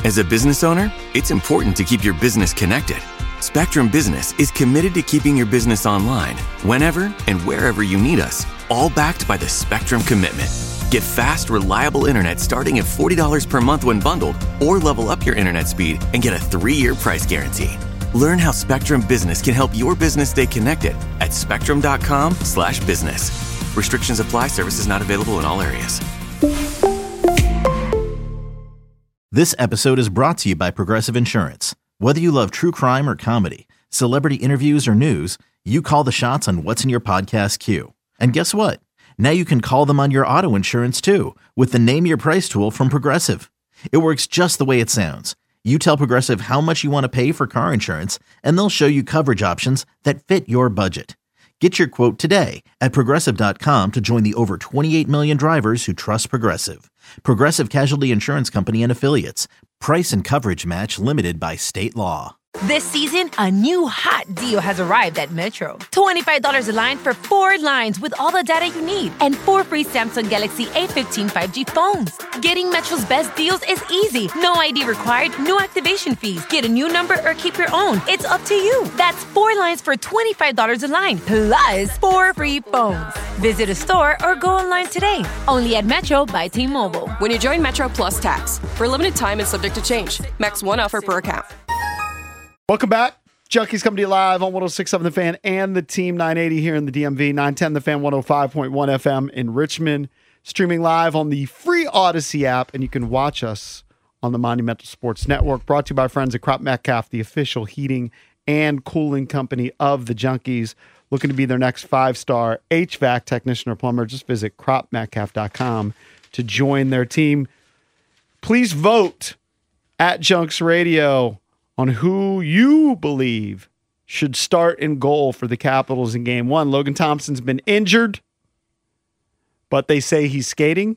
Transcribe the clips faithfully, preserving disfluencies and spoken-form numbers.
As a business owner, it's important to keep your business connected. Spectrum Business is committed to keeping your business online whenever and wherever you need us, all backed by the Spectrum Commitment. Get fast, reliable internet starting at forty dollars per month when bundled, or level up your internet speed and get a three-year price guarantee. Learn how Spectrum Business can help your business stay connected at spectrum.com slash business. Restrictions apply. Services not available in all areas. This episode is brought to you by Progressive Insurance. Whether you love true crime or comedy, celebrity interviews or news, you call the shots on what's in your podcast queue. And guess what? Now you can call them on your auto insurance too with the Name Your Price tool from Progressive. It works just the way it sounds. You tell Progressive how much you want to pay for car insurance, and they'll show you coverage options that fit your budget. Get your quote today at Progressive dot com to join the over twenty-eight million drivers who trust Progressive. Progressive Casualty Insurance Company and Affiliates. Price and coverage match limited by state law. This season, a new hot deal has arrived at Metro. twenty-five dollars a line for four lines with all the data you need and four free Samsung Galaxy A fifteen five G phones. Getting Metro's best deals is easy. No I D required, no activation fees. Get a new number or keep your own. It's up to you. That's four lines for twenty-five dollars a line, plus four free phones. Visit a store or go online today. Only at Metro by T-Mobile. When you join Metro Plus Tax. For a limited time and subject to change. Max one offer per account. Welcome back. Junkies coming to you live on one oh six point seven The Fan and the Team nine eighty here in the D M V, nine ten The Fan, one oh five point one F M in Richmond. Streaming live on the free Odyssey app, and you can watch us on the Monumental Sports Network. Brought to you by friends at Crop Metcalf, the official heating and cooling company of the Junkies. Looking to be their next five-star H V A C technician or plumber, just visit crop metcalf dot com to join their team. Please vote at Junks Radio on who you believe should start in goal for the Capitals in game one. Logan Thompson's been injured, but they say he's skating.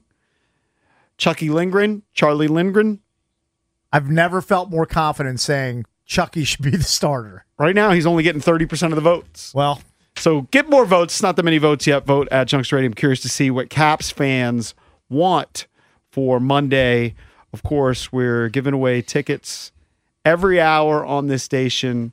Chucky Lindgren, Charlie Lindgren. I've never felt more confident saying Chucky should be the starter. Right now, he's only getting thirty percent of the votes. Well, so get more votes. It's not that many votes yet. Vote at Junks Radio. I'm curious to see what Caps fans want for Monday. Of course, we're giving away tickets every hour on this station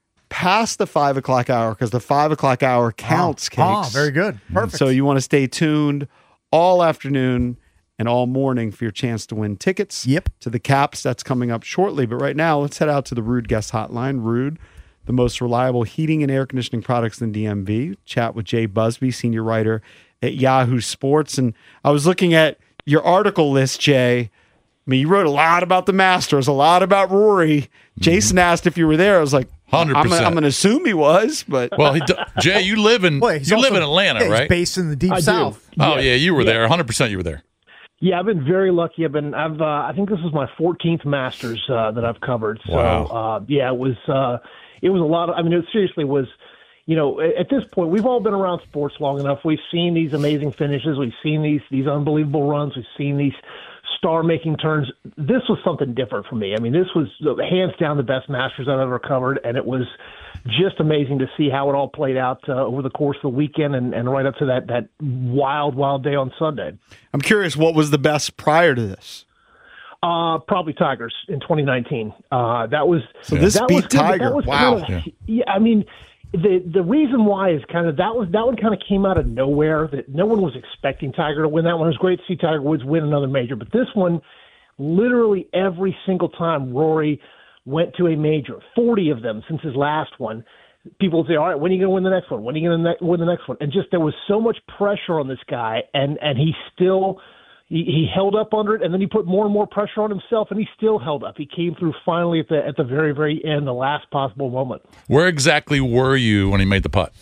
past the five o'clock hour, because the five o'clock hour counts, oh, Cakes. Oh, very good. Perfect. So you want to stay tuned all afternoon and all morning for your chance to win tickets yep. to the Caps. That's coming up shortly. But right now, let's head out to the Rude Guest Hotline. Rude, the most reliable heating and air conditioning products in D M V. Chat with Jay Busby, senior writer at Yahoo Sports. And I was looking at your article list, Jay. I mean, you wrote a lot about the Masters, a lot about Rory. Jason asked if you were there. I was like, one hundred percent. I'm, I'm going to assume he was, but well, he d- Jay, you live in well, you also, live in Atlanta, yeah, he's right? Based in the deep I south. Do. Oh yeah. yeah, you were yeah. there. one hundred percent, you were there. Yeah, I've been very lucky. I've been. I've. Uh, I think this is my fourteenth Masters uh, that I've covered. So wow. uh, yeah, it was. Uh, it was a lot of. I mean, it seriously was. You know, at this point, we've all been around sports long enough. We've seen these amazing finishes. We've seen these these unbelievable runs. We've seen these star-making turns. This was something different for me. I mean, this was hands down the best Masters I've ever covered, and it was just amazing to see how it all played out uh, over the course of the weekend and, and right up to that that wild, wild day on Sunday. I'm curious, what was the best prior to this? Uh, probably Tigers in twenty nineteen. Uh, that was so. This that beat was Tiger. That was wow. Kind of, yeah. yeah, I mean. The the reason why is kind of that was that one kind of came out of nowhere. That no one was expecting Tiger to win that one. It was great to see Tiger Woods win another major, but this one, literally every single time Rory went to a major, forty of them since his last one, people would say, "All right, when are you going to win the next one? When are you going to ne- win the next one?" And just there was so much pressure on this guy, and and he still. He, he held up under it, and then he put more and more pressure on himself, and he still held up. He came through finally at the at the very, very end, the last possible moment. Where exactly were you when he made the putt?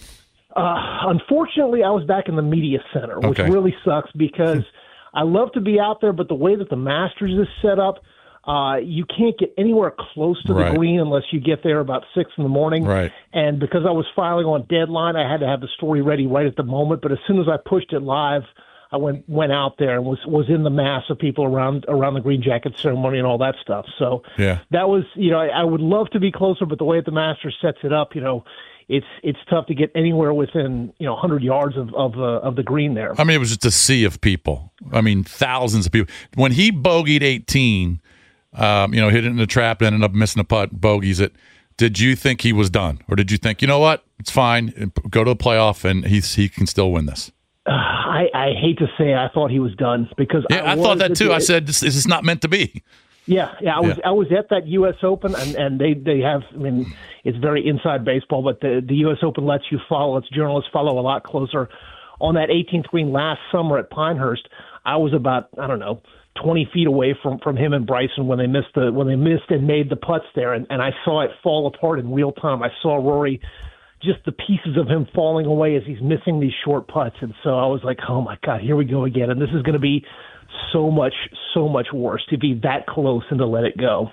Uh, unfortunately, I was back in the media center, which okay. really sucks because I love to be out there, but the way that the Masters is set up, uh, you can't get anywhere close to right. the green unless you get there about six in the morning. Right. And because I was filing on deadline, I had to have the story ready right at the moment. But as soon as I pushed it live, I went went out there and was, was in the mass of people around around the green jacket ceremony and all that stuff. So yeah. that was, you know, I, I would love to be closer, but the way that the Masters sets it up, you know, it's it's tough to get anywhere within, you know, one hundred yards of of, uh, of the green there. I mean, it was just a sea of people. I mean, thousands of people. When he bogeyed eighteen, um, you know, hit it in the trap, ended up missing a putt, bogeys it. Did you think he was done, or did you think, you know what, it's fine, go to the playoff, and he's he can still win this? Uh, I, I hate to say I thought he was done because yeah, I, I thought that too. I said this, this is not meant to be. Yeah, yeah. I was yeah. I was at that U S Open, and, and they, they have. I mean, it's very inside baseball, but the the U S Open lets you follow. Its journalists follow a lot closer. On that eighteenth green last summer at Pinehurst, I was about I don't know twenty feet away from, from him and Bryson when they missed the when they missed and made the putts there, and, and I saw it fall apart in real time. I saw Rory, just the pieces of him falling away as he's missing these short putts, and so I was like, oh my God, here we go again, and this is going to be so much so much worse to be that close and to let it go.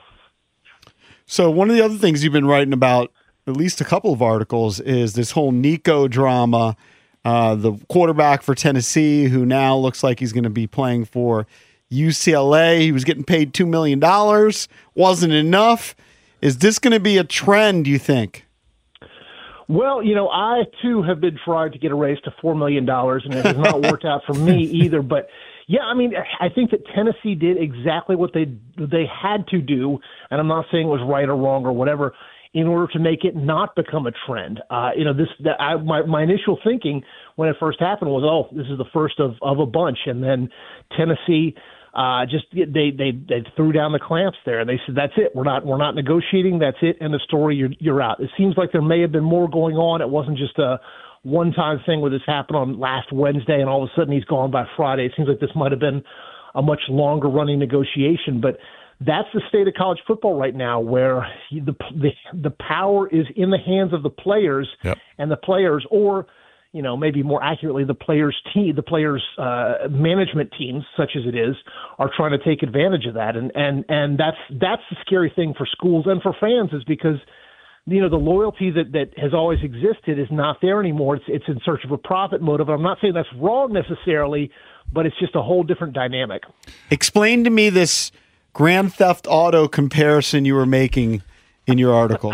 So one of the other things you've been writing about, at least a couple of articles, is this whole Nico drama. Uh, the quarterback for Tennessee, who now looks like he's going to be playing for U C L A. He was getting paid two million dollars. Wasn't enough. Is this going to be a trend, do you think? Well, you know, I, too, have been trying to get a raise to four million dollars, and it has not worked out for me either. But, yeah, I mean, I think that Tennessee did exactly what they they had to do, and I'm not saying it was right or wrong or whatever, in order to make it not become a trend. Uh, you know, this the, I, my, my initial thinking when it first happened was, oh, this is the first of, of a bunch. And then Tennessee uh, just they, they they threw down the clamps there. And they said, that's it. We're not we're not negotiating. That's it. End of story. You're, you're out. It seems like there may have been more going on. It wasn't just a one-time thing where this happened on last Wednesday and all of a sudden he's gone by Friday. It seems like this might have been a much longer-running negotiation. But that's the state of college football right now, where the the, the power is in the hands of the players, yep. and the players, or you know, maybe more accurately, the players' team, the players' uh, management teams, such as it is, are trying to take advantage of that, and and and that's that's the scary thing for schools and for fans, is because you know the loyalty that that has always existed is not there anymore. It's it's in search of a profit motive. I'm not saying that's wrong necessarily, but it's just a whole different dynamic. Explain to me this Grand Theft Auto comparison you were making in your article.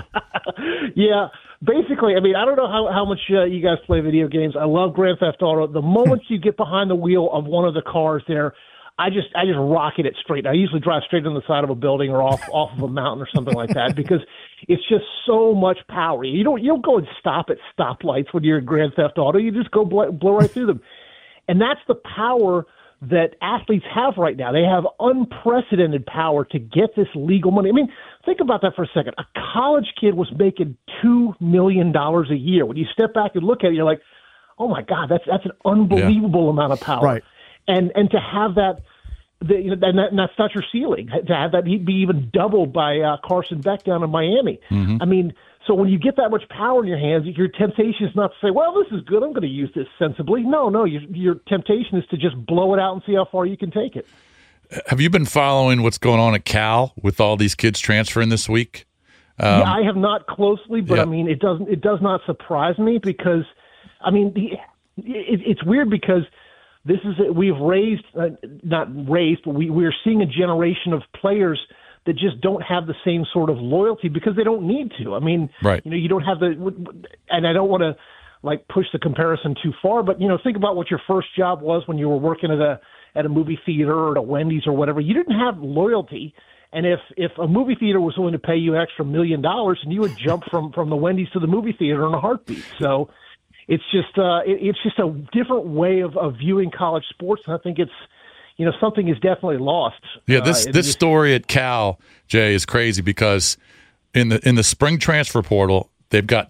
Yeah, basically, I mean, I don't know how, how much uh, you guys play video games. I love Grand Theft Auto. The moment you get behind the wheel of one of the cars there, I just I just rocket it straight. I usually drive straight on the side of a building or off off of a mountain or something like that because it's just so much power. You don't you don't go and stop at stoplights when you're in Grand Theft Auto. You just go blow, blow right through them, and that's the power that athletes have right now. They have unprecedented power to get this legal money. I mean, think about that for a second. A college kid was making two million dollars a year. When you step back and look at it, you're like, oh my God, that's that's an unbelievable yeah. amount of power. Right. And and to have that, the, you know, and, that, and that's not your ceiling. To have that he'd be even doubled by uh, Carson Beck down in Miami. Mm-hmm. I mean, so when you get that much power in your hands, your temptation is not to say, well, this is good, I'm going to use this sensibly. No, no, your, your temptation is to just blow it out and see how far you can take it. Have you been following what's going on at Cal with all these kids transferring this week? Um, yeah, I have not closely, but yeah. I mean, it doesn't. It does not surprise me because, I mean, the it, it's weird because this is we've raised, uh, not raised, but we we're seeing a generation of players that just don't have the same sort of loyalty because they don't need to. I mean, right. you know, you don't have the, and I don't want to like push the comparison too far, but you know, think about what your first job was when you were working at a at a movie theater or at a Wendy's or whatever. You didn't have loyalty, and if if a movie theater was willing to pay you an extra million dollars, and you would jump from from the Wendy's to the movie theater in a heartbeat. So it's just uh, it, it's just a different way of, of viewing college sports, and I think it's. You know, something is definitely lost. Yeah, this uh, this story at Cal, Jay, is crazy because in the in the spring transfer portal, they've got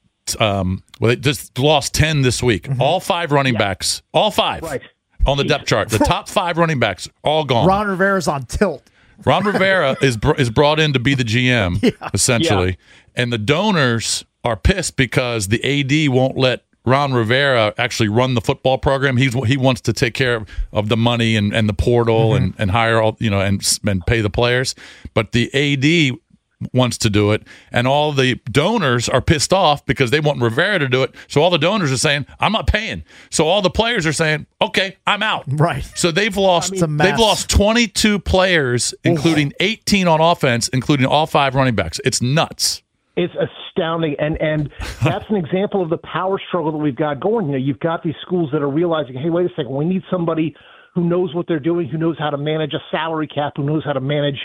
um well they just lost ten this week. Mm-hmm. All five running yeah. backs, all five right. on the depth chart. The top five running backs all gone. Ron Rivera's on tilt. Ron Rivera is br- is brought in to be the G M yeah. essentially, yeah. and the donors are pissed because the A D won't let Ron Rivera actually run the football program. He's he wants to take care of, of the money and, and the portal mm-hmm. and, and hire all you know and and pay the players. But the A D wants to do it, and all the donors are pissed off because they want Rivera to do it. So all the donors are saying, "I'm not paying." So all the players are saying, "Okay, I'm out." Right. So they've lost I mean, they've lost twenty-two players, including Ooh. eighteen on offense, including all five running backs. It's nuts. It's astounding, and and that's an example of the power struggle that we've got going. You know, you've got these schools that are realizing, hey, wait a second, we need somebody who knows what they're doing, who knows how to manage a salary cap, who knows how to manage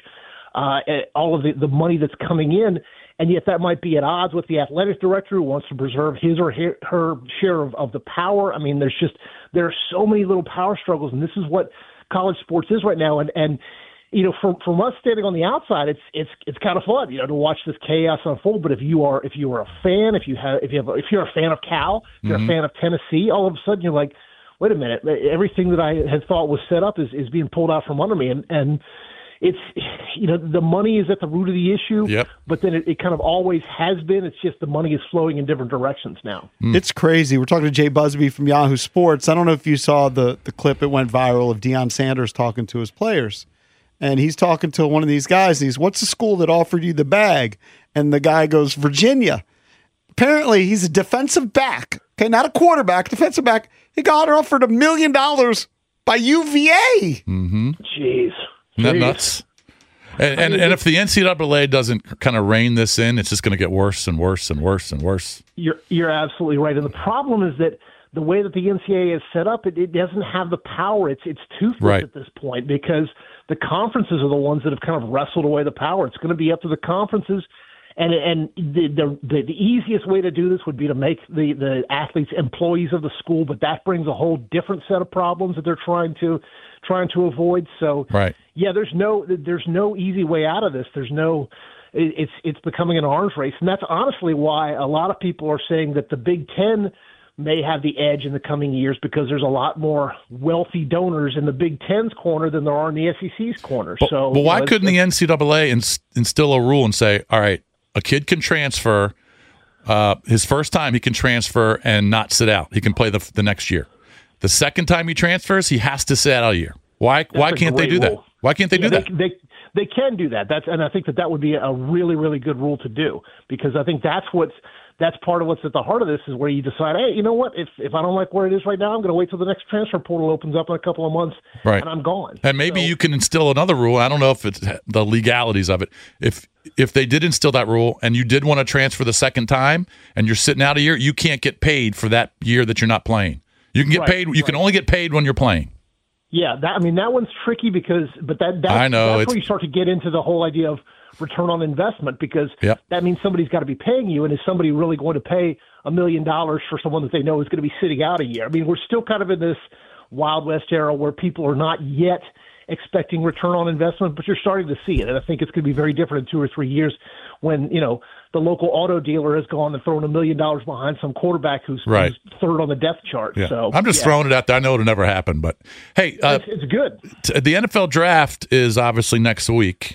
uh, all of the, the money that's coming in. And yet that might be at odds with the athletic director who wants to preserve his or her, her share of, of the power. I mean, there's just there are so many little power struggles, and this is what college sports is right now. And, and you know, from from us standing on the outside, it's it's it's kind of fun, you know, to watch this chaos unfold. But if you are if you are a fan, if you have if you have if you're a fan of Cal, if you're mm-hmm. a fan of Tennessee, all of a sudden you're like, wait a minute, everything that I had thought was set up is, is being pulled out from under me, and and. It's, you know, the money is at the root of the issue, yep. but then it, it kind of always has been. It's just the money is flowing in different directions now. Mm. It's crazy. We're talking to Jay Busby from Yahoo Sports. I don't know if you saw the, the clip. It went viral of Deion Sanders talking to his players. And he's talking to one of these guys. And he's, what's the school that offered you the bag? And the guy goes, Virginia. Apparently, he's a defensive back. Okay, not a quarterback, defensive back. He got offered a million dollars by U V A. Mm-hmm. Jeez. Isn't that nuts? And, and, and if the N C double A doesn't kind of rein this in, it's just going to get worse and worse and worse and worse. You're you're absolutely right. And the problem is that the way that the N C double A is set up, it, it doesn't have the power. It's it's toothless right. at this point because the conferences are the ones that have kind of wrestled away the power. It's going to be up to the conferences. And and the, the the the easiest way to do this would be to make the, the athletes employees of the school, but that brings a whole different set of problems that they're trying to trying to avoid. So right. yeah, there's no there's no easy way out of this. There's no it's it's becoming an arms race, and that's honestly why a lot of people are saying that the Big Ten may have the edge in the coming years because there's a lot more wealthy donors in the Big Ten's corner than there are in the S E C's corner. But, so, but why you know, couldn't the N C double A ins- instill a rule and say, all right, a kid can transfer uh, his first time, he can transfer and not sit out. He can play the the next year. The second time he transfers, he has to sit out a year. Why? That's why can't they do rule. that? Why can't they yeah, do that? They, they they can do that. That's and I think that that would be a really really good rule to do because I think that's what's that's part of what's at the heart of this is where you decide, hey, you know what? If if I don't like where it is right now, I'm going to wait till the next transfer portal opens up in a couple of months, right. and I'm gone. And maybe so, you can instill another rule. I don't know if it's the legalities of it. If if they did instill that rule and you did want to transfer the second time and you're sitting out a year, you can't get paid for that year that you're not playing. You can get right, paid. You right. can only get paid when you're playing. Yeah, that, I mean that one's tricky because, but that that's, I know, that's it's, where you start to get into the whole idea of return on investment because yep. that means somebody's got to be paying you, and is somebody really going to pay a million dollars for someone that they know is going to be sitting out a year? I mean, we're still kind of in this Wild West era where people are not yet expecting return on investment, but you're starting to see it, and I think it's going to be very different in two or three years when you know the local auto dealer has gone and thrown a million dollars behind some quarterback who's, right. who's third on the depth chart. Yeah. So I'm just yeah. throwing it out there. I know it'll never happen, but hey, uh, it's, it's good. T- the N F L draft is obviously next week,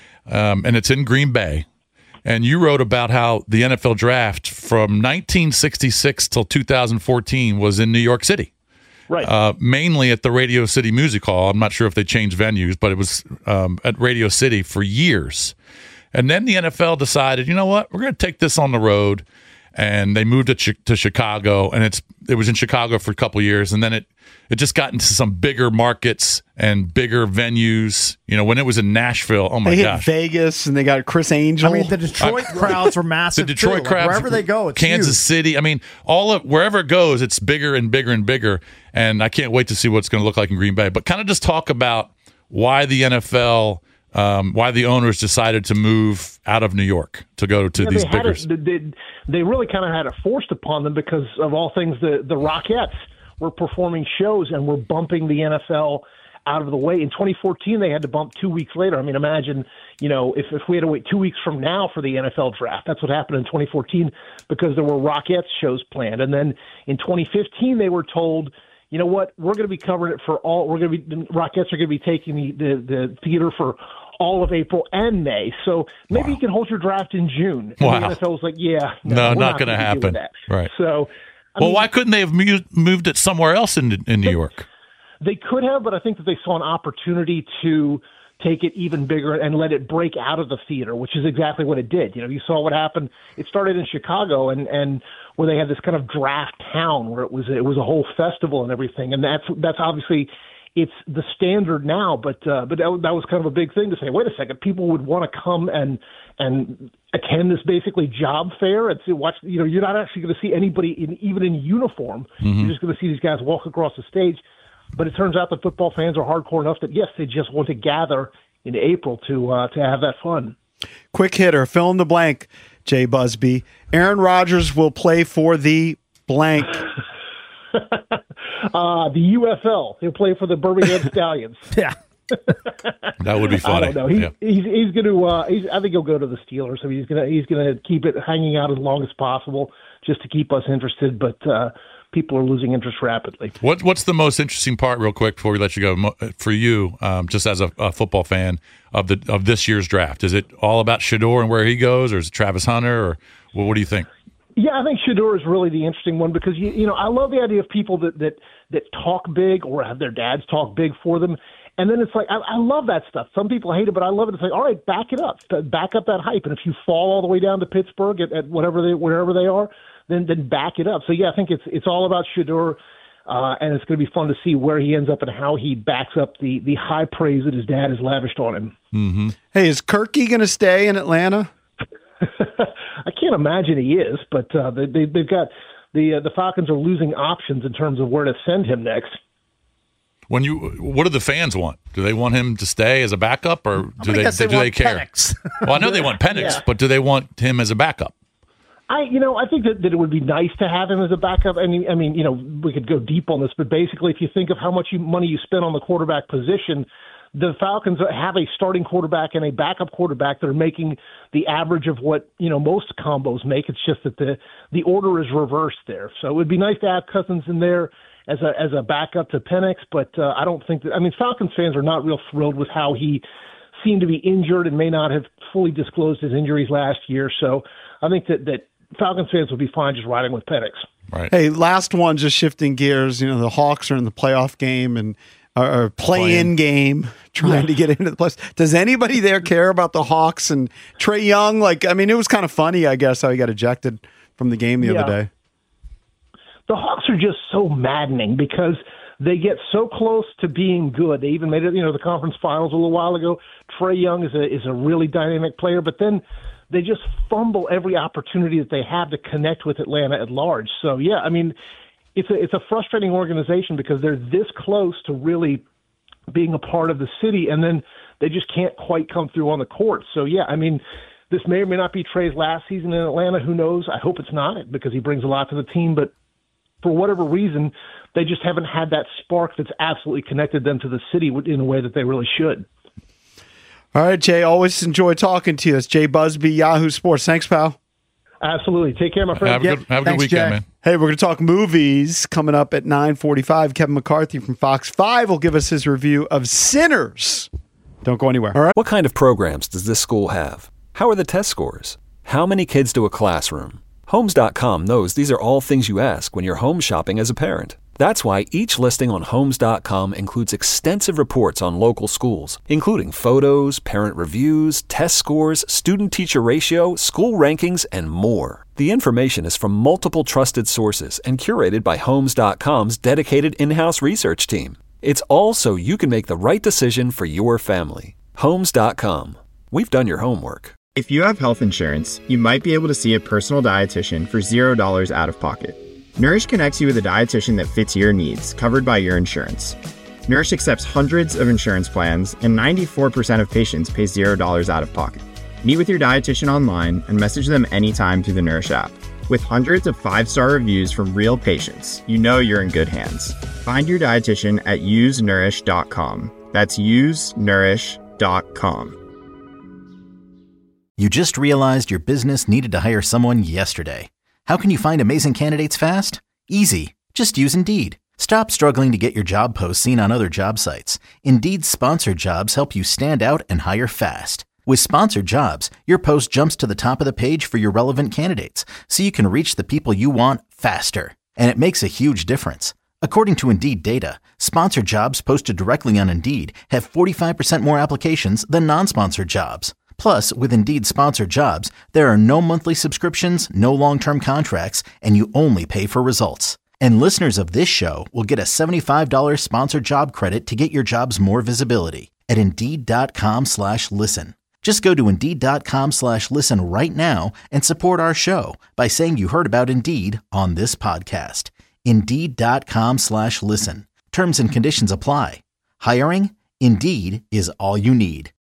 um, and it's in Green Bay. And you wrote about how the N F L draft from nineteen sixty-six till two thousand fourteen was in New York City. Right. Uh, mainly at the Radio City Music Hall. I'm not sure if they changed venues, but it was um, at Radio City for years. And then the N F L decided, you know what, we're going to take this on the road. And they moved it to Chicago, and it's it was in Chicago for a couple of years, and then it it just got into some bigger markets and bigger venues. You know, when it was in Nashville, oh my they hit gosh, Vegas, and they got Chris Angel. I mean, the Detroit uh, crowds were massive. The Detroit too. crowds, like, wherever they go, it's Kansas huge. City. I mean, all of wherever it goes, it's bigger and bigger and bigger. And I can't wait to see what it's going to look like in Green Bay. But kind of just talk about why the N F L. Um, why the owners decided to move out of New York to go to yeah, these they had bigger. It, they, they really kind of had it forced upon them because of all things. The the Rockettes were performing shows and were bumping the N F L out of the way. In twenty fourteen, they had to bump two weeks later. I mean, imagine, you know, if, if we had to wait two weeks from now for the N F L draft. That's what happened in twenty fourteen because there were Rockettes shows planned. And then in twenty fifteen, they were told, you know what, we're going to be covering it for all. We're going to be the Rockettes are going to be taking the, the, the theater for all of April and May. So maybe wow. you can hold your draft in June. And wow. the N F L was like, yeah, no, no not, not going to happen. That. Right. So, I well, mean, why couldn't they have mu- moved it somewhere else in in New they, York? They could have, but I think that they saw an opportunity to take it even bigger and let it break out of the theater, which is exactly what it did. You know, you saw what happened. It started in Chicago, and and where they had this kind of draft town where it was it was a whole festival and everything, and that's that's obviously. It's the standard now, but uh, but that, that was kind of a big thing to say. Wait a second, people would want to come and and attend this basically job fair and to watch. You know, you're not actually going to see anybody in even in uniform. Mm-hmm. You're just going to see these guys walk across the stage. But it turns out that football fans are hardcore enough that yes, they just want to gather in April to uh, to have that fun. Quick hitter, fill in the blank, Jay Busby. Aaron Rodgers will play for the blank. uh, the U F L. He'll play for the Birmingham Stallions. Yeah. That would be funny. I don't know. He, yeah. He's he's going to. Uh, he's, I think he'll go to the Steelers. So he's going to he's going to keep it hanging out as long as possible, just to keep us interested. But uh, people are losing interest rapidly. What What's the most interesting part, real quick, before we let you go, for you, um, just as a, a football fan of the of this year's draft? Is it all about Shedeur and where he goes, or is it Travis Hunter, or well, what do you think? Yeah, I think Shedeur is really the interesting one because you you know I love the idea of people that that that talk big or have their dads talk big for them. And then it's like, I, I love that stuff. Some people hate it, but I love it. It's like, all right, back it up. Back up that hype. And if you fall all the way down to Pittsburgh at, at whatever they, wherever they are, then then back it up. So, yeah, I think it's it's all about Shedeur, uh, and it's going to be fun to see where he ends up and how he backs up the, the high praise that his dad has lavished on him. Mm-hmm. Hey, is Kirky going to stay in Atlanta? I can't imagine he is, but uh, they, they, they've got the, uh, the Falcons are losing options in terms of where to send him next. When you, what do the fans want? Do they want him to stay as a backup, or do they, they do they care? Penix. Well, I know they want Penix, Yeah. but do they want him as a backup? I, you know, I think that, that it would be nice to have him as a backup. I mean, I mean, you know, we could go deep on this, but basically, if you think of how much you, money you spend on the quarterback position, the Falcons have a starting quarterback and a backup quarterback that are making the average of what, you know, most combos make. It's just that the the order is reversed there. So it would be nice to have Cousins in there as a as a backup to Penix, but uh, I don't think that. I mean, Falcons fans are not real thrilled with how he seemed to be injured and may not have fully disclosed his injuries last year. So I think that that Falcons fans will be fine just riding with Penix. Right. Hey, last one, just shifting gears. You know, the Hawks are in the playoff game and or play-in game, trying to get into the playoffs. Does anybody there care about the Hawks and Trae Young? Like, I mean, it was kind of funny, I guess, how he got ejected from the game the Yeah. other day. The Hawks are just so maddening because they get so close to being good. They even made it, you know, the conference finals a little while ago. Trae Young is a is a really dynamic player, but then they just fumble every opportunity that they have to connect with Atlanta at large. So yeah, I mean, it's a it's a frustrating organization because they're this close to really being a part of the city, and then they just can't quite come through on the court. So yeah, I mean, this may or may not be Trae's last season in Atlanta. Who knows? I hope it's not, because he brings a lot to the team, but for whatever reason, they just haven't had that spark that's absolutely connected them to the city in a way that they really should. All right, Jay, always enjoy talking to you. It's Jay Busby, Yahoo Sports. Thanks, pal. Absolutely. Take care, my friend. Have a good, have a good Thanks, weekend, Jay. man. Hey, we're going to talk movies coming up at nine forty-five. Kevin McCarthy from Fox five will give us his review of Sinners. Don't go anywhere. All right. What kind of programs does this school have? How are the test scores? How many kids do a classroom? Homes dot com knows these are all things you ask when you're home shopping as a parent. That's why each listing on Homes dot com includes extensive reports on local schools, including photos, parent reviews, test scores, student-teacher ratio, school rankings, and more. The information is from multiple trusted sources and curated by Homes dot com's dedicated in-house research team. It's all so you can make the right decision for your family. Homes dot com. We've done your homework. If you have health insurance, you might be able to see a personal dietitian for zero dollars out of pocket. Nourish connects you with a dietitian that fits your needs, covered by your insurance. Nourish accepts hundreds of insurance plans, and ninety-four percent of patients pay zero dollars out of pocket. Meet with your dietitian online and message them anytime through the Nourish app. With hundreds of five-star reviews from real patients, you know you're in good hands. Find your dietitian at use nourish dot com. That's use nourish dot com. You just realized your business needed to hire someone yesterday. How can you find amazing candidates fast? Easy. Just use Indeed. Stop struggling to get your job posts seen on other job sites. Indeed's sponsored jobs help you stand out and hire fast. With sponsored jobs, your post jumps to the top of the page for your relevant candidates, so you can reach the people you want faster. And it makes a huge difference. According to Indeed data, sponsored jobs posted directly on Indeed have forty-five percent more applications than non-sponsored jobs. Plus, with Indeed sponsored jobs, there are no monthly subscriptions, no long-term contracts, and you only pay for results. And listeners of this show will get a seventy-five dollars sponsored job credit to get your jobs more visibility at Indeed.com slash listen. Just go to Indeed.com slash listen right now and support our show by saying you heard about Indeed on this podcast. Indeed.com slash listen. Terms and conditions apply. Hiring? Indeed is all you need.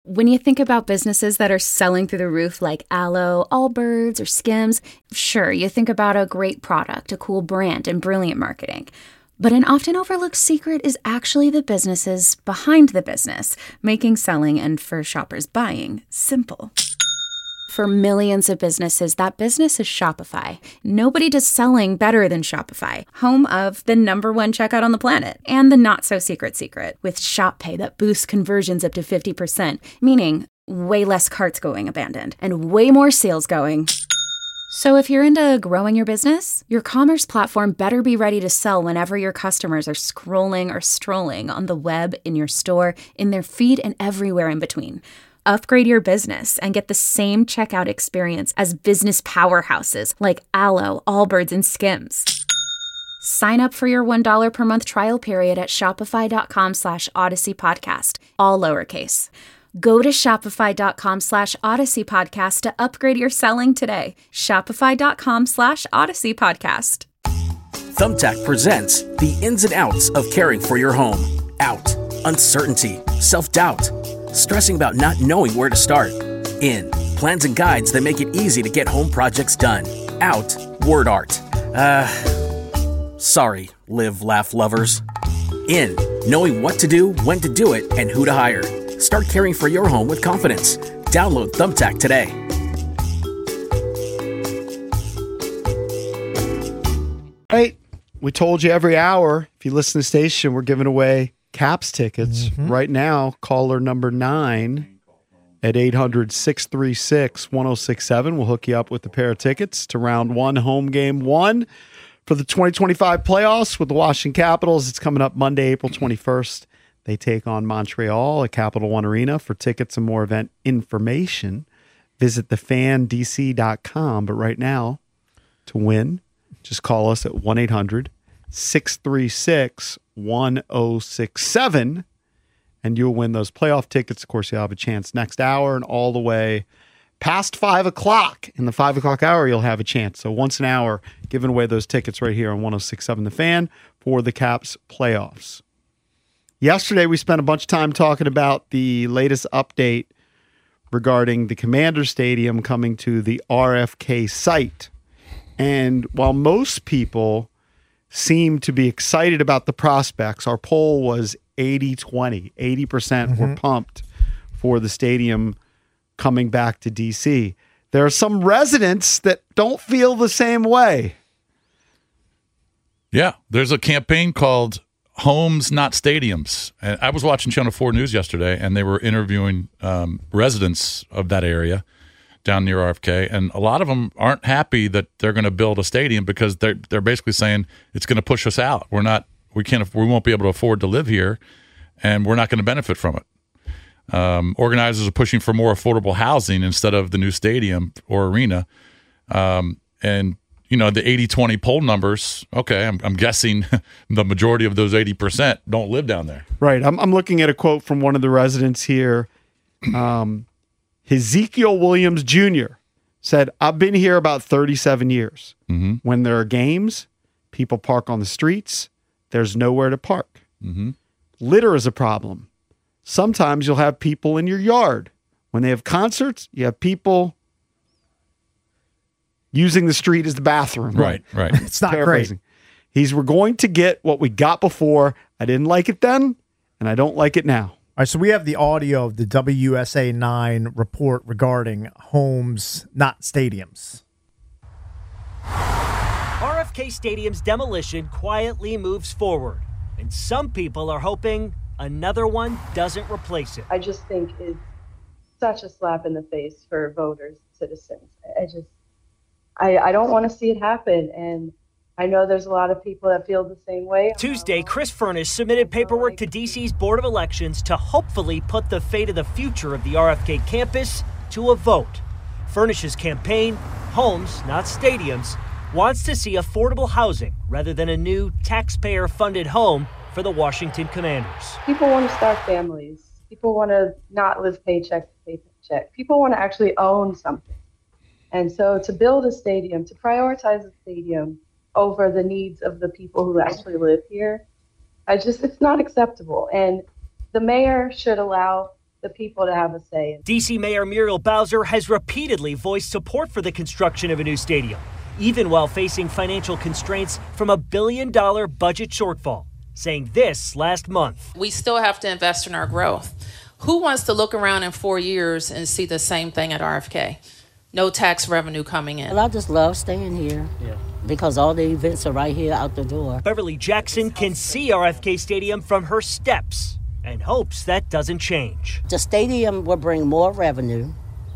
When you think about businesses that are selling through the roof like Aloe, Allbirds, or Skims, sure, you think about a great product, a cool brand, and brilliant marketing. But an often overlooked secret is actually the businesses behind the business, making selling and, for shoppers, buying simple. For millions of businesses, that business is Shopify. Nobody does selling better than Shopify, home of the number one checkout on the planet, and the not-so-secret secret, with Shop Pay that boosts conversions up to fifty percent, meaning way less carts going abandoned, and way more sales going. So if you're into growing your business, your commerce platform better be ready to sell whenever your customers are scrolling or strolling on the web, in your store, in their feed, and everywhere in between. Upgrade your business and get the same checkout experience as business powerhouses like Aloe, Allbirds, and Skims. Sign up for your one dollar per month trial period at shopify.com slash Odyssey Podcast, all lowercase. Go to shopify.com slash Odyssey Podcast to upgrade your selling today. Shopify.com slash Odyssey Podcast. Thumbtack presents the ins and outs of caring for your home. Out, uncertainty, self-doubt, stressing about not knowing where to start. In, plans and guides that make it easy to get home projects done. Out, word art. Uh, sorry, live, laugh lovers. In, knowing what to do, when to do it, and who to hire. Start caring for your home with confidence. Download Thumbtack today. Right. We told you every hour, if you listen to the station, we're giving away Caps tickets. Mm-hmm. Right now, caller number nine at eight hundred, six three six, one oh six seven will hook you up with a pair of tickets to round one, home game one for the twenty twenty-five playoffs with the Washington Capitals. It's coming up Monday, April twenty-first. They take on Montreal at Capital One Arena. For tickets and more event information, visit the fan d c dot com. But right now, to win, just call us at one eight hundred, six three six, one oh six seven, and you'll win those playoff tickets. Of course, you'll have a chance next hour and all the way past five o'clock. In the five o'clock hour, you'll have a chance. So once an hour, giving away those tickets right here on one oh six seven The Fan for the Caps playoffs. Yesterday, we spent a bunch of time talking about the latest update regarding the Commander Stadium coming to the R F K site. And while most people seem to be excited about the prospects, our poll was eighty twenty. eighty percent mm-hmm. were pumped for the stadium coming back to D C. There are some residents that don't feel the same way. Yeah, there's a campaign called Homes, Not Stadiums. And I was watching Channel four News yesterday, and they were interviewing um, residents of that area down near R F K, and a lot of them aren't happy that they're going to build a stadium because they're they're basically saying it's going to push us out. We're not, we can't, we won't be able to afford to live here, and we're not going to benefit from it. Um, organizers are pushing for more affordable housing instead of the new stadium or arena, um, and you know the eighty twenty poll numbers. Okay, I'm, I'm guessing the majority of those eighty percent don't live down there. Right. I'm I'm looking at a quote from one of the residents here. Um, Ezekiel Williams Junior said, I've been here about thirty-seven years. Mm-hmm. When there are games, people park on the streets. There's nowhere to park. Mm-hmm. Litter is a problem. Sometimes you'll have people in your yard. When they have concerts, you have people using the street as the bathroom. Right, right. It's not great. He's, we're going to get what we got before. I didn't like it then, and I don't like it now. All right, so we have the audio of the W S A nine report regarding homes, not stadiums. R F K Stadium's demolition quietly moves forward, and some people are hoping another one doesn't replace it. I just think it's such a slap in the face for voters, citizens. I just, I, I don't want to see it happen, and I know there's a lot of people that feel the same way. Tuesday, Chris Furnish submitted paperwork to D C's Board of Elections to hopefully put the fate of the future of the R F K campus to a vote. Furnish's campaign, Homes, Not Stadiums, wants to see affordable housing rather than a new taxpayer-funded home for the Washington Commanders. People want to start families. People want to not live paycheck to paycheck. People want to actually own something. And so to build a stadium, to prioritize a stadium over the needs of the people who actually live here, I just, it's not acceptable. And the mayor should allow the people to have a say. D C Mayor Muriel Bowser has repeatedly voiced support for the construction of a new stadium, even while facing financial constraints from a billion dollar budget shortfall, saying this last month. We still have to invest in our growth. Who wants to look around in four years and see the same thing at R F K? No tax revenue coming in. Well, I just love staying here yeah. because all the events are right here out the door. Beverly Jackson can see R F K Stadium from her steps and hopes that doesn't change. The stadium will bring more revenue,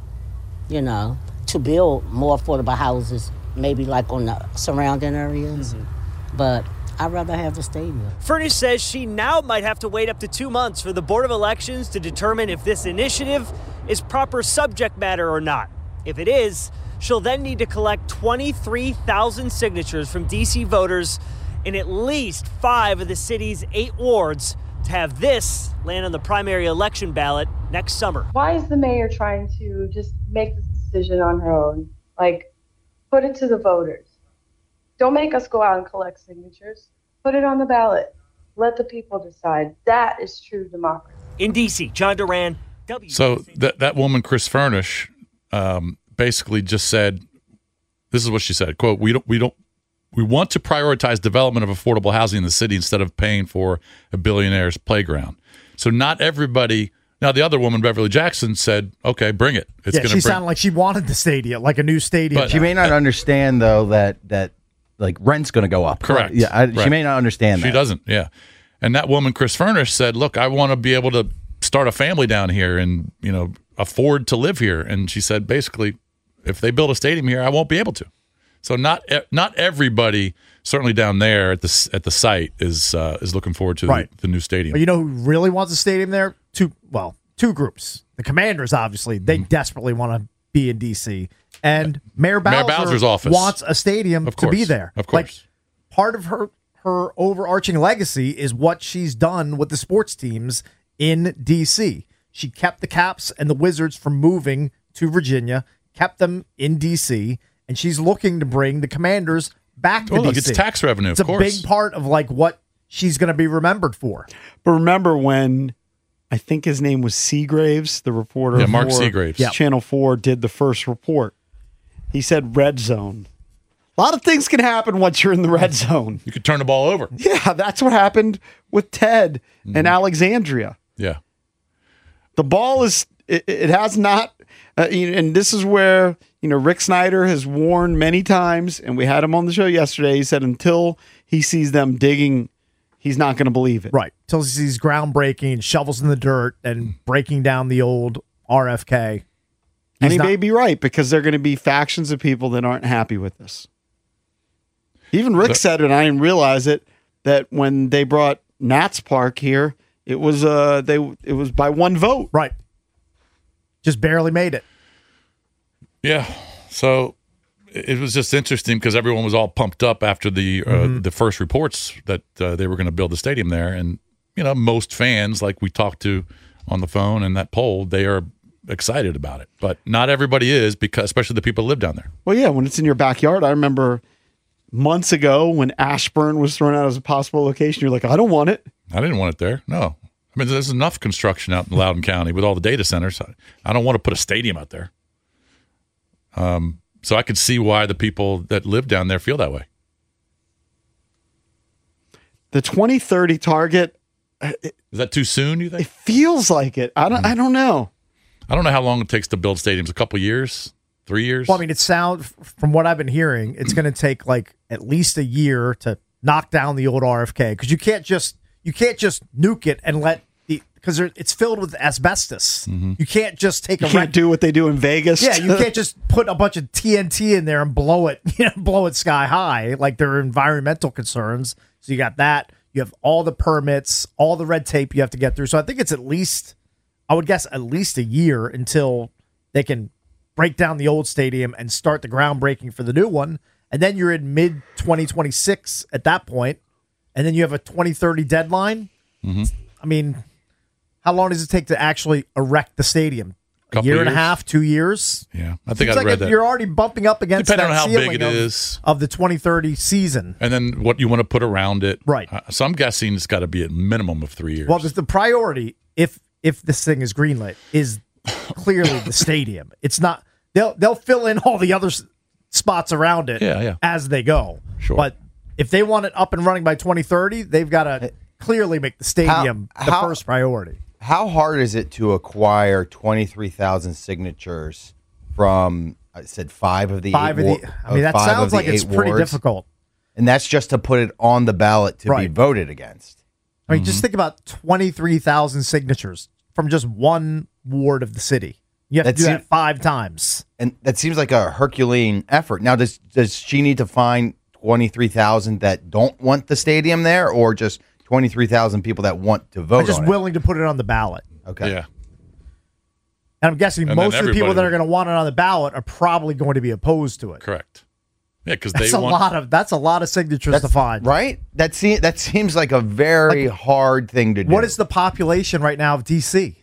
you know, to build more affordable houses, maybe like on the surrounding areas. Mm-hmm. But I'd rather have the stadium. Furnish says she now might have to wait up to two months for the Board of Elections to determine if this initiative is proper subject matter or not. If it is, she'll then need to collect twenty-three thousand signatures from D C voters in at least five of the city's eight wards to have this land on the primary election ballot next summer. Why is the mayor trying to just make this decision on her own? Like, put it to the voters. Don't make us go out and collect signatures. Put it on the ballot. Let the people decide. That is true democracy. In D C, John Duran, W. So that that woman, Chris Furnish, um, basically just said, this is what she said, quote, we don't, we don't, we want to prioritize development of affordable housing in the city instead of paying for a billionaire's playground. So not everybody. Now, the other woman, Beverly Jackson, said, okay, bring it. It's yeah, gonna she bring, sounded like she wanted the stadium, like a new stadium. But she may not uh, understand, though, that, that like rent's going to go up. Correct. Yeah, I, right. She may not understand that. She doesn't, yeah. And that woman, Chris Furnish, said, look, I want to be able to start a family down here and, you know, afford to live here. And she said, basically, if they build a stadium here, I won't be able to. So not not everybody, certainly down there at the at the site, is uh, is looking forward to right. the, the new stadium. But you know who really wants a stadium there? Two, well, two groups. The Commanders, obviously, they mm-hmm. desperately want to be in D C, and yeah. Mayor Bowser Mayor Bowser's office wants a stadium of course. to be there. Of course, like, part of her her overarching legacy is what she's done with the sports teams in D C. She kept the Caps and the Wizards from moving to Virginia, kept them in D C, and she's looking to bring the Commanders back to oh, D C. Look, it's tax revenue, it's of a course. big part of like what she's going to be remembered for. But remember when I think his name was Seagraves, the reporter yeah, Mark for Seagraves. Yep. Channel four, did the first report. He said red zone. A lot of things can happen once you're in the red zone. You could turn the ball over. Yeah, that's what happened with Ted mm-hmm. and Alexandria. Yeah. The ball is, it, it has not, uh, and this is where, you know, Rick Snyder has warned many times, and we had him on the show yesterday. He said until he sees them digging, he's not going to believe it. Right. Until he sees groundbreaking, shovels in the dirt, and breaking down the old R F K. And he not- may be right, because there are going to be factions of people that aren't happy with this. Even Rick The- said it, and I didn't realize it, that when they brought Nats Park here, it was uh they it was by one vote. Right. Just barely made it. Yeah. So it was just interesting because everyone was all pumped up after the uh, Mm-hmm. the first reports that uh, they were going to build a stadium there, and you know most fans, like we talked to on the phone and that poll, they are excited about it, but not everybody is, because especially the people who live down there. Well, yeah, when it's in your backyard. I remember months ago when Ashburn was thrown out as a possible location. You're like, I don't want it. I didn't want it there. No. I mean, there's enough construction out in Loudoun County with all the data centers. I don't want to put a stadium out there. Um, so I could see why the people that live down there feel that way. The twenty thirty target, it, is that too soon, you think? It feels like it. I don't mm. I don't know. I don't know how long it takes to build stadiums. A couple years? Three years? Well, I mean, it sounds, from what I've been hearing, it's going to take like at least a year to knock down the old R F K, because you can't just you can't just nuke it and let the because it's filled with asbestos. Mm-hmm. You can't just take you a can't rec- do what they do in Vegas. Yeah, you can't just put a bunch of T N T in there and blow it, you know, blow it sky high. Like, there are environmental concerns. So you got that. You have all the permits, all the red tape you have to get through. So I think it's at least, I would guess, at least a year until they can break down the old stadium and start the groundbreaking for the new one. And then you're in mid twenty twenty-six at that point. And then you have a twenty thirty deadline. Mm-hmm. I mean, how long does it take to actually erect the stadium? A Couple year and a years. half, two years? Yeah, I think Seems I like read if that. You're already bumping up against Depending that on how big ceiling it of, is. of the twenty thirty season. And then what you want to put around it. Right. Uh, so I'm guessing it's got to be a minimum of three years. Well, the priority, if if this thing is greenlit, is clearly the stadium. It's not. They'll they'll fill in all the other s- spots around it Yeah, yeah. as they go. Sure. But if they want it up and running by twenty thirty, they've got to clearly make the stadium How- the how- first priority. How hard is it to acquire twenty-three thousand signatures from, I said, five of the Five eight of the. wa- I mean, that five of sounds the like it's eight pretty wards? difficult. And that's just to put it on the ballot to be Right. voted against. I mean, just think about twenty-three thousand signatures from just one ward of the city. You have That to do seem- that five times. And that seems like a Herculean effort. Now, does does she need to find twenty-three thousand that don't want the stadium there, or just twenty-three thousand people that want to vote I'm just on it? willing to put it on the ballot. Okay. Yeah. And I'm guessing And most then of the people everybody that are would- going to want it on the ballot are probably going to be opposed to it. Correct. Yeah, because they That's a want. lot of that's a lot of signatures to find. Right? That seems that seems like a very hard thing to do. What is the population right now of D C?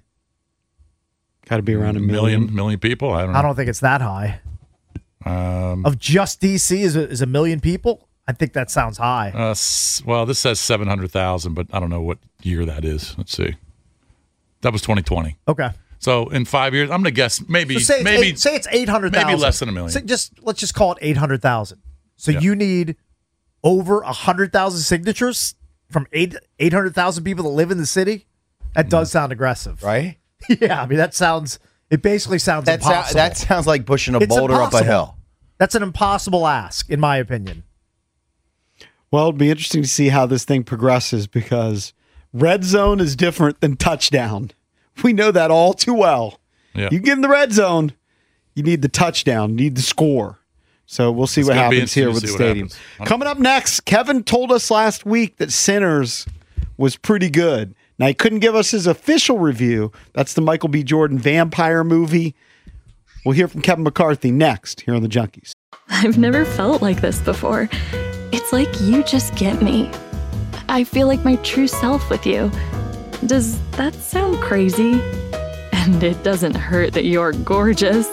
Got to be around a million, million. million people. I don't know. I don't think it's that high. Um, Of just D C is a, is a million people? I think that sounds high. uh, s- well, this says seven hundred thousand, but I don't know what year that is. Let's see. That was twenty twenty. Okay. So in five years, I'm going to guess maybe So say it's maybe eight, say it's eight hundred thousand. maybe less than a million. Say just let's just call it eight hundred thousand. So Yeah. you need over one hundred thousand signatures from eight 800,000 people that live in the city? That does Mm. sound aggressive. Right? Yeah, I mean that sounds it basically sounds That, sou- impossible. that sounds like pushing a It's boulder up a impossible. hill. That's an impossible ask in my opinion. Well, it'd be interesting to see how this thing progresses because red zone is different than touchdown. We know that all too well. Yeah. You get in the red zone, you need the touchdown, you need the score. So we'll see It's what gonna be happens here with interesting the to see what stadium. happens. Coming up next, Kevin told us last week that Sinners was pretty good. Now, he couldn't give us his official review. That's the Michael B. Jordan vampire movie. We'll hear from Kevin McCarthy next here on The Junkies. I've never felt like this before. It's like you just get me. I feel like my true self with you. Does that sound crazy? And it doesn't hurt that you're gorgeous.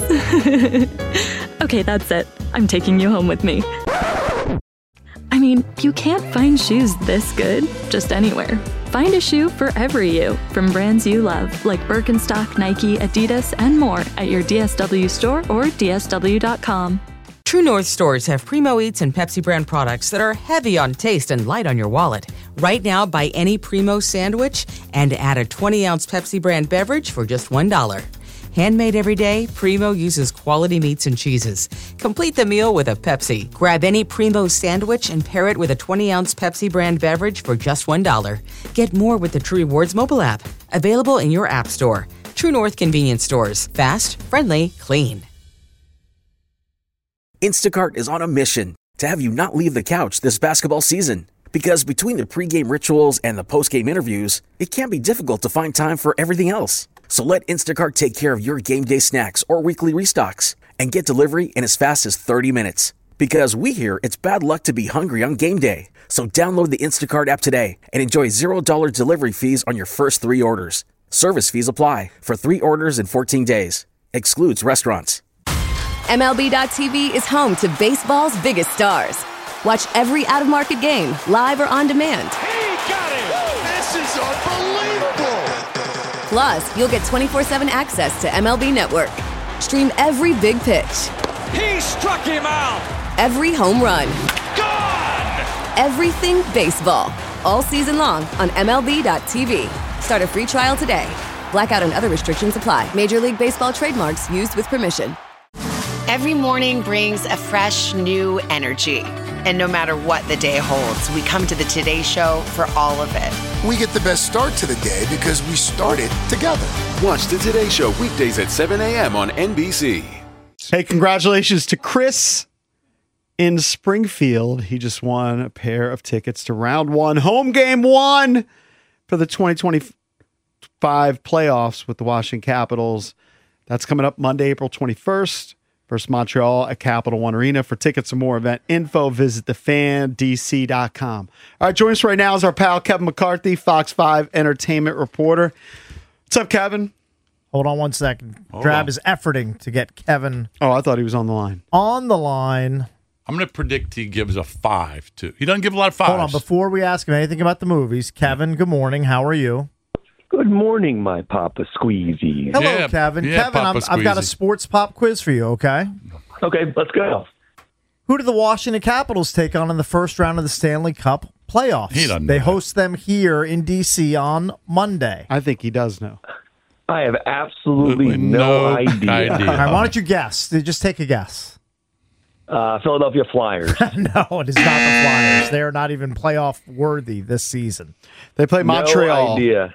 Okay, that's it. I'm taking you home with me. I mean, you can't find shoes this good just anywhere. Find a shoe for every you from brands you love, like Birkenstock, Nike, Adidas, and more at your D S W store or D S W dot com. True North stores have Primo Eats and Pepsi brand products that are heavy on taste and light on your wallet. Right now, buy any Primo sandwich and add a twenty ounce Pepsi brand beverage for just one dollar. Handmade every day, Primo uses quality meats and cheeses. Complete the meal with a Pepsi. Grab any Primo sandwich and pair it with a twenty ounce Pepsi brand beverage for just one dollar. Get more with the True Rewards mobile app. Available in your app store. True North convenience stores. Fast, friendly, clean. Instacart is on a mission to have you not leave the couch this basketball season. Because between the pregame rituals and the postgame interviews, it can be difficult to find time for everything else. So let Instacart take care of your game day snacks or weekly restocks and get delivery in as fast as thirty minutes. Because we hear it's bad luck to be hungry on game day. So download the Instacart app today and enjoy zero dollars delivery fees on your first three orders. Service fees apply for three orders in fourteen days. Excludes restaurants. M L B dot T V is home to baseball's biggest stars. Watch every out-of-market game, live or on demand. This is unbelievable. Plus, you'll get twenty-four seven access to M L B Network. Stream every big pitch, He struck him out. every home run, Gone. everything baseball, all season long on M L B dot T V. Start a free trial today. Blackout and other restrictions apply. Major League Baseball trademarks used with permission. Every morning brings a fresh, new energy. And no matter what the day holds, we come to the Today Show for all of it. We get the best start to the day because we started together. Watch the Today Show weekdays at seven a.m. on N B C. Hey, congratulations to Chris in Springfield. He just won a pair of tickets to round one, home game one for the twenty twenty-five playoffs with the Washington Capitals. That's coming up Monday, April twenty-first. Versus Montreal at Capital One Arena. For tickets and more event info, visit the fan D C dot com. All right, joining us right now is our pal Kevin McCarthy, Fox five entertainment reporter. What's up, Kevin? Hold on one second. Hold Drab on. is efforting to get Kevin Oh, I thought he was on the line. on the line. I'm going to predict he gives a five to. He doesn't give a lot of fives. Hold on, before we ask him anything about the movies, Kevin, good morning. How are you? Good morning, my Papa Squeezy. Hello, Yeah, Kevin. yeah, Kevin, I'm, Papa I've got a Squeezy. sports pop quiz for you, okay? Okay, let's go. Who do the Washington Capitals take on in the first round of the Stanley Cup playoffs? He doesn't know They that. host them here in D C on Monday. I think he does know. I have absolutely no, No idea. idea. All right, why don't you guess? Just take a guess. Uh, Philadelphia Flyers. No, it is not the Flyers. They are not even playoff worthy this season. They play Montreal. No idea.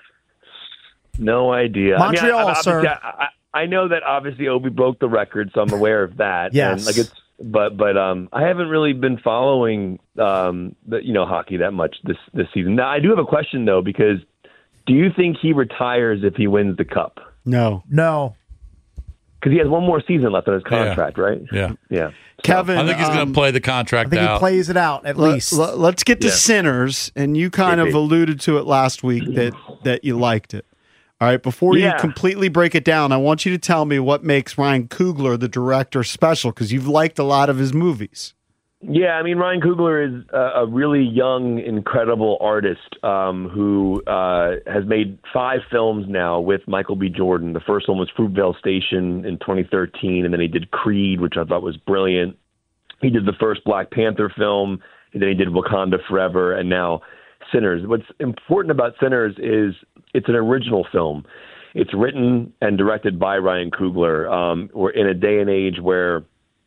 No idea. Montreal, I mean, I, I, sir. obviously, I, I I know that obviously Obi broke the record, so I'm aware of that. Yes. And like it's, but but um, I haven't really been following um, the, you know, hockey that much this this season. Now I do have a question though, because do you think he retires if he wins the cup? No. No. Because he has one more season left on his contract, right? Yeah. Yeah. Kevin, I think he's going um, to play the I contract think out. he plays it out at let, least. us get to Yeah. Sinners, and you kind Yeah, of yeah. alluded to it last week that that you liked it. All right, before Yeah. you completely break it down, I want you to tell me what makes Ryan Coogler, the director, special, because you've liked a lot of his movies. Yeah, I mean, Ryan Coogler is a, a really young, incredible artist um, who uh, has made five films now with Michael B. Jordan. The first one was Fruitvale Station in twenty thirteen, and then he did Creed, which I thought was brilliant. He did the first Black Panther film, and then he did Wakanda Forever, and now Sinners. What's important about Sinners is it's an original film. It's written and directed by Ryan Coogler. Um, we're in a day and age where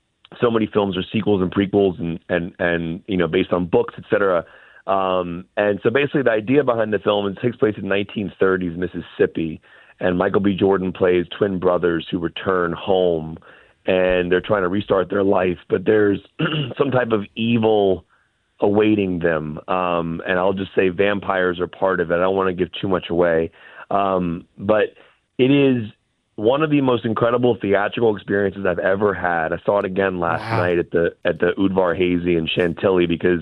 so many films are sequels and prequels and, and, and you know, based on books, et cetera. Um, and so basically the idea behind the film, it takes place in nineteen thirties Mississippi, and Michael B. Jordan plays twin brothers who return home, and they're trying to restart their life, but there's some type of evil awaiting them. Um, and I'll just say vampires are part of it. I don't want to give too much away. Um, but it is one of the most incredible theatrical experiences I've ever had. I saw it again last Wow. night at the at the Udvar Hazy in Chantilly because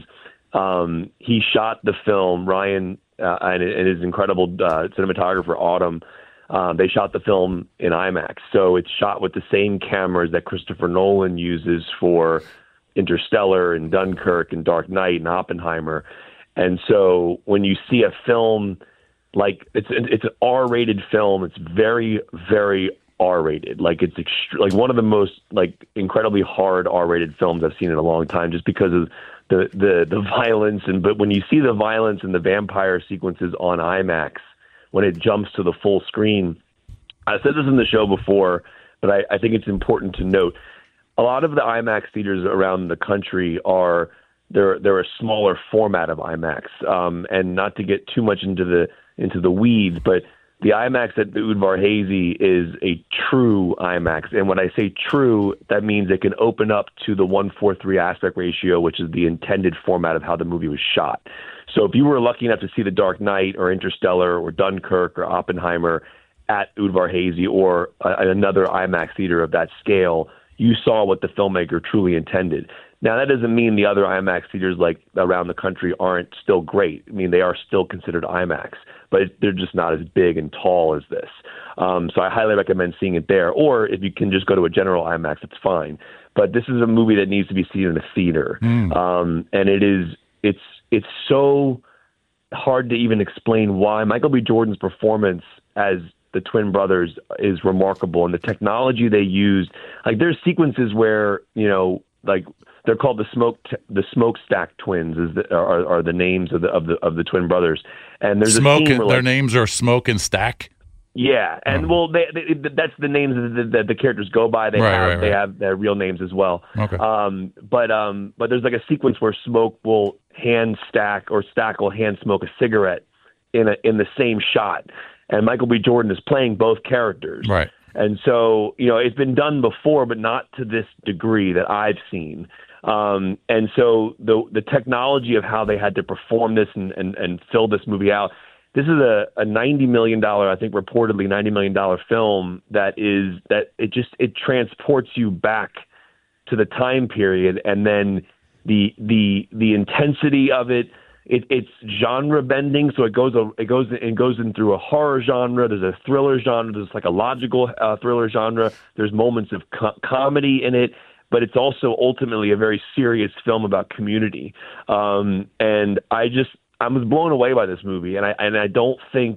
um, he shot the film. Ryan uh, and, and his incredible uh, cinematographer Autumn. Uh, they shot the film in IMAX, so it's shot with the same cameras that Christopher Nolan uses for Interstellar and Dunkirk and Dark Knight and Oppenheimer. And so when you see a film like it's it's an R-rated film, it's very very R-rated. Like it's ext- like one of the most like incredibly hard R-rated films I've seen in a long time, just because of the the the violence. And but when you see the violence and the vampire sequences on IMAX, when it jumps to the full screen, I said this in the show before, but I, I think it's important to note. A lot of the IMAX theaters around the country are they're they're a smaller format of IMAX, um, and not to get too much into the into the weeds, but the IMAX at the Udvar Hazy is a true IMAX, and when I say true, that means it can open up to the one four three aspect ratio, which is the intended format of how the movie was shot. So if you were lucky enough to see The Dark Knight or Interstellar or Dunkirk or Oppenheimer at Udvar Hazy or a, another IMAX theater of that scale, you saw what the filmmaker truly intended. Now, that doesn't mean the other IMAX theaters like around the country aren't still great. I mean, they are still considered IMAX, but they're just not as big and tall as this. Um, so I highly recommend seeing it there. Or if you can just go to a general IMAX, it's fine. But this is a movie that needs to be seen in a theater. Mm. Um, and it is, it's, it's so hard to even explain why. Michael B. Jordan's performance as the twin brothers is remarkable, and the technology they used. Like there's sequences where, you know, like they're called the smoke the smokestack twins is the, are, are the names of the of the of the twin brothers. And there's Smoke. a scene And, where, their like, names are Smoke and Stack. yeah, and well, they, they, that's the names that the, that the characters go by. They Right, have right, they right. have their real names as well. Okay. Um, but um, but there's like a sequence where Smoke will hand stack or Stack will hand Smoke a cigarette in a in the same shot, and Michael B. Jordan is playing both characters. Right. And so, you know, it's been done before, but not to this degree that I've seen. Um, and so the the technology of how they had to perform this and, and, and fill this movie out, this is a, a ninety million dollars, I think reportedly ninety million dollars film that is, that it just, it transports you back to the time period. And then the, the, the intensity of it, It, it's genre bending, so it goes it goes it goes in through a horror genre. There's a thriller genre. There's a psychological uh, thriller genre. There's moments of co- comedy in it, but it's also ultimately a very serious film about community. Um, and I just I was blown away by this movie, and I and I don't think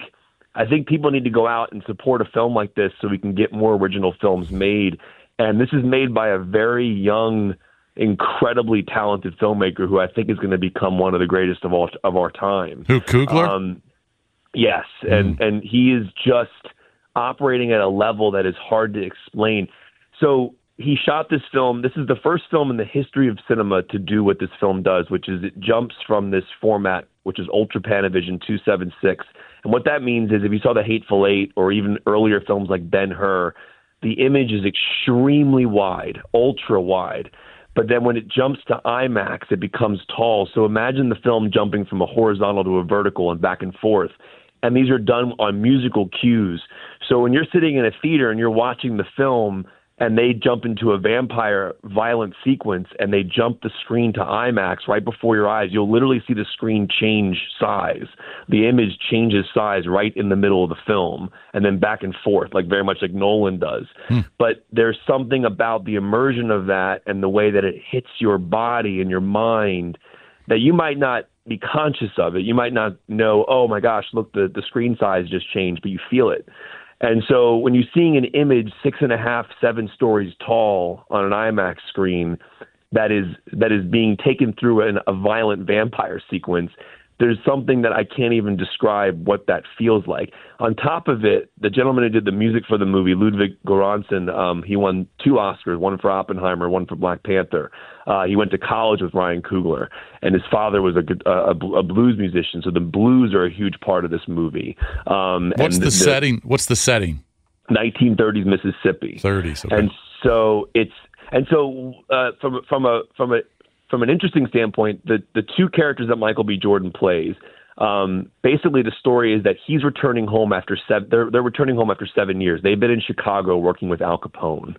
I think people need to go out and support a film like this so we can get more original films made. And this is made by a very young, incredibly talented filmmaker who I think is going to become one of the greatest of all of our time. Who, Coogler? Um, yes, and mm. and he is just operating at a level that is hard to explain. So he shot this film. This is the first film in the history of cinema to do what this film does, which is it jumps from this format, which is Ultra Panavision two seventy-six. And what that means is if you saw The Hateful Eight or even earlier films like Ben-Hur, the image is extremely wide, ultra wide. But then when it jumps to IMAX, it becomes tall. So imagine the film jumping from a horizontal to a vertical and back and forth. And these are done on musical cues. So when you're sitting in a theater and you're watching the film and they jump into a vampire violent sequence and they jump the screen to IMAX right before your eyes, you'll literally see the screen change size. The image changes size right in the middle of the film and then back and forth, like very much like Nolan does. Hmm. But there's something about the immersion of that and the way that it hits your body and your mind that you might not be conscious of it. You might not know, oh my gosh, look, the, the screen size just changed, but you feel it. And so when you're seeing an image six and a half, seven stories tall on an IMAX screen that is that is being taken through an, a violent vampire sequence, there's something that I can't even describe what that feels like. On top of it, the gentleman who did the music for the movie, Ludwig Göransson, um, he won two Oscars, one for Oppenheimer, one for Black Panther. Uh, he went to college with Ryan Coogler, and his father was a, a, a blues musician, so the blues are a huge part of this movie. Um, What's and the, the setting? What's the setting? nineteen thirties Mississippi. thirties, okay. And so it's and so uh, from from a from a From an interesting standpoint, the, the two characters that Michael B. Jordan plays, um, basically the story is that he's returning home after seven. They're they're returning home after seven years. They've been in Chicago working with Al Capone,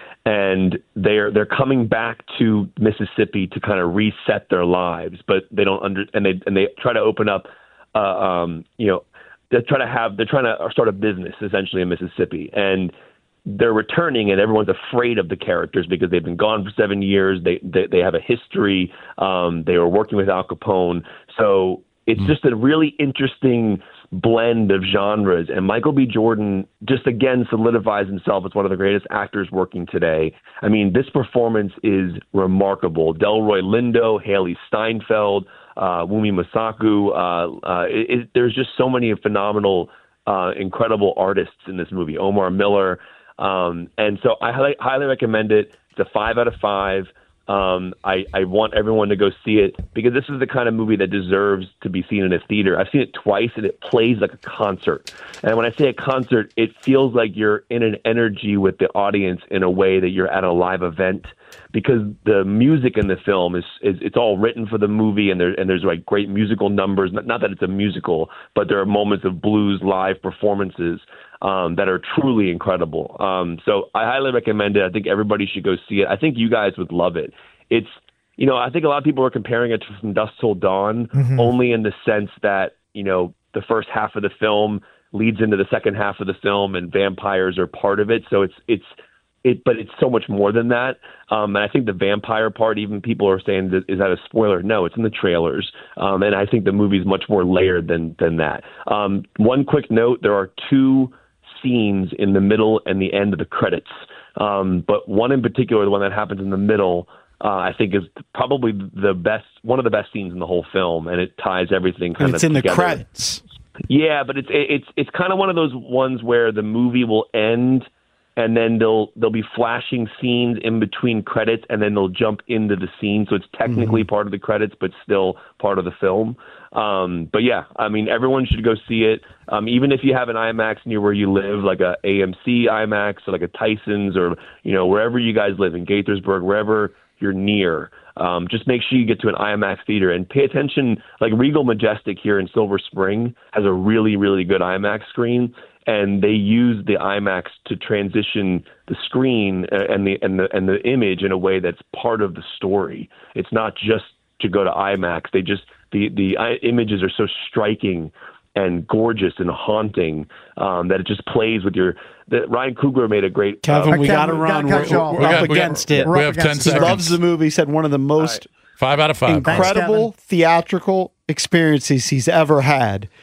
and they're they're coming back to Mississippi to kind of reset their lives. But they don't under and they and they try to open up, uh, um, you know, they try to have they're trying to start a business essentially in Mississippi, and they're returning and everyone's afraid of the characters because they've been gone for seven years. They they, they have a history. Um, they were working with Al Capone. So it's mm. just a really interesting blend of genres. And Michael B. Jordan just again solidifies himself as one of the greatest actors working today. I mean, this performance is remarkable. Delroy Lindo, Haley Steinfeld, uh, Wumi Masaku. Uh, uh, it, it, there's just so many phenomenal, uh, incredible artists in this movie. Omar Miller. Um, and so I highly, highly recommend it. It's a five out of five. Um, I, I want everyone to go see it because this is the kind of movie that deserves to be seen in a theater. I've seen it twice and it plays like a concert. And when I say a concert, it feels like you're in an energy with the audience in a way that you're at a live event because the music in the film is, is it's all written for the movie and there, and there's like great musical numbers. Not, not that it's a musical, but there are moments of blues live performances Um, that are truly incredible. Um, so I highly recommend it. I think everybody should go see it. I think you guys would love it. It's, you know, I think a lot of people are comparing it to From Dusk Till Dawn, mm-hmm. only in the sense that, you know, the first half of the film leads into the second half of the film and vampires are part of it. So it's, it's, it, but it's so much more than that. Um, and I think the vampire part, even people are saying, that, is that a spoiler? No, it's in the trailers. Um, and I think the movie is much more layered than, than that. Um, one quick note, there are two scenes in the middle and the end of the credits. Um, but one in particular, the one that happens in the middle, uh, I think is probably the best, one of the best scenes in the whole film. And it ties everything kind and of it's in together. the credits. Yeah, but it's, it's, it's kind of one of those ones where the movie will end and then they'll, they'll be flashing scenes in between credits and then they'll jump into the scene. So it's technically mm-hmm. part of the credits, but still part of the film. Um, but yeah, I mean, everyone should go see it. Um, even if you have an IMAX near where you live, like a A M C IMAX or like a Tyson's or, you know, wherever you guys live in Gaithersburg, wherever you're near, um, just make sure you get to an IMAX theater and pay attention. Like Regal Majestic here in Silver Spring has a really, really good IMAX screen. And they use the IMAX to transition the screen and the and the and the image in a way that's part of the story. It's not just to go to IMAX. They just the the images are so striking and gorgeous and haunting um, that it just plays with your. The, Ryan Coogler made a great. Kevin, uh, we got to run. We're, we're, we're up against it. We have ten he seconds. loves the movie. He said one of the most right. five out of five incredible Thanks, theatrical experiences he's ever had.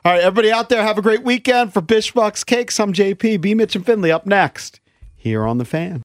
All right, everybody out there, have a great weekend. For Bishbucks Cakes, I'm J P. B. Mitch and Finley up next here on The Fan.